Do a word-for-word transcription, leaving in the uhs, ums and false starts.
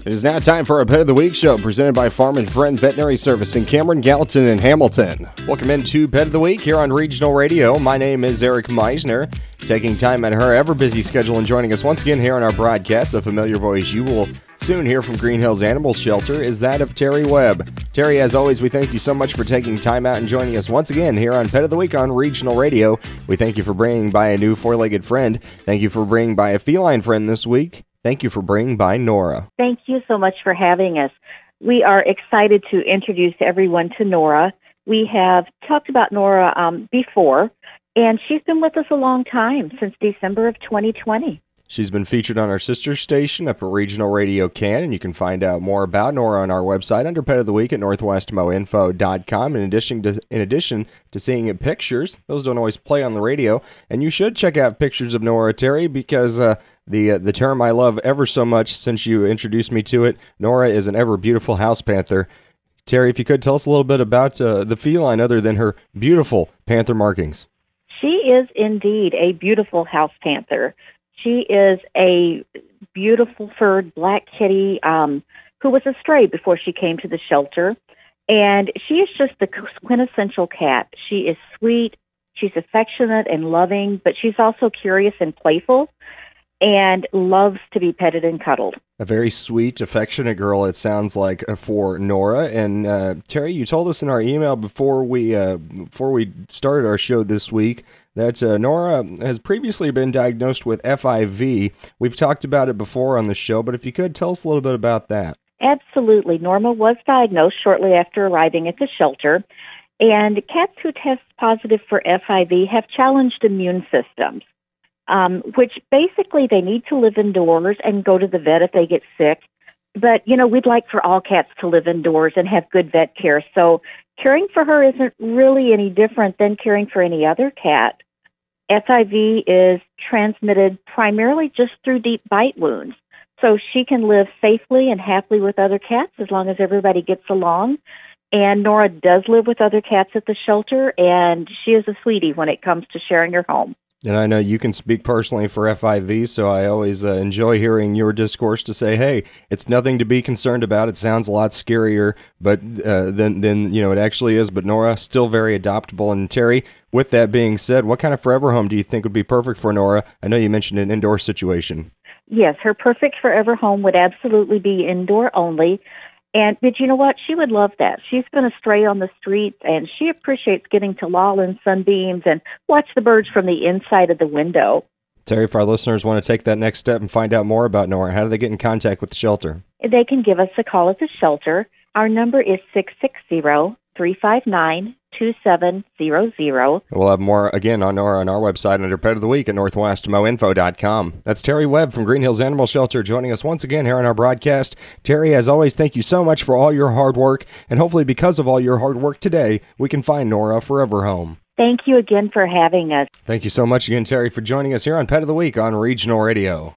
It is now time for our Pet of the Week show presented by Farm and Friend Veterinary Service in Cameron, Gallatin, and Hamilton. Welcome into Pet of the Week here on Regional Radio. My name is Eric Meisner, taking time out of her ever-busy schedule and joining us once again here on our broadcast. The familiar voice you will soon hear from Green Hills Animal Shelter is that of Terry Webb. Terry, as always, we thank you so much for taking time out and joining us once again here on Pet of the Week on Regional Radio. We thank you for bringing by a new four-legged friend. Thank you for bringing by a feline friend this week. Thank you for bringing by Nora. Thank you so much for having us. We are excited to introduce everyone to Nora. We have talked about Nora um, before, and she's been with us a long time, since December of twenty twenty. She's been featured on our sister station up at Regional Radio Can, and you can find out more about Nora on our website under Pet of the Week at northwest mo info dot com. In addition to in addition to seeing pictures, those don't always play on the radio, and you should check out pictures of Nora, Terry, because uh, the uh, the term I love ever so much since you introduced me to it, Nora is an ever beautiful house panther. Terry, if you could tell us a little bit about uh, the feline other than her beautiful panther markings. She is indeed a beautiful house panther. She is a beautiful furred black kitty um, who was a stray before she came to the shelter. And she is just the quintessential cat. She is sweet, she's affectionate and loving, but she's also curious and playful and loves to be petted and cuddled. A very sweet, affectionate girl, it sounds like, for Nora. And uh, Terry, you told us in our email before we uh, before we started our show this week that uh, Nora has previously been diagnosed with F I V. We've talked about it before on the show, but if you could, tell us a little bit about that. Absolutely. Norma was diagnosed shortly after arriving at the shelter, and cats who test positive for F I V have challenged immune systems, um, which basically they need to live indoors and go to the vet if they get sick. But, you know, we'd like for all cats to live indoors and have good vet care, so caring for her isn't really any different than caring for any other cat. F I V is transmitted primarily just through deep bite wounds. So she can live safely and happily with other cats as long as everybody gets along. And Nora does live with other cats at the shelter, and she is a sweetie when it comes to sharing her home. And I know you can speak personally for F I V, so I always uh, enjoy hearing your discourse to say, hey, it's nothing to be concerned about. It sounds a lot scarier but uh, than, than you know it actually is. But Nora, still very adoptable. And Terry, with that being said, what kind of forever home do you think would be perfect for Nora? I know you mentioned an indoor situation. Yes, her perfect forever home would absolutely be indoor only. And but you know what? She would love that. She's been a stray on the streets, and she appreciates getting to loll in sunbeams and watch the birds from the inside of the window. Terry, if our listeners want to take that next step and find out more about Nora, how do they get in contact with the shelter? They can give us a call at the shelter. Our number is six six zero, three five nine, two seven zero zero. We'll have more, again, on Nora on our website under Pet of the Week at northwest mo info dot com. That's Terry Webb from Green Hills Animal Shelter joining us once again here on our broadcast. Terry, as always, thank you so much for all your hard work, and hopefully because of all your hard work today, we can find Nora a forever home. Thank you again for having us. Thank you so much again, Terry, for joining us here on Pet of the Week on Regional Radio.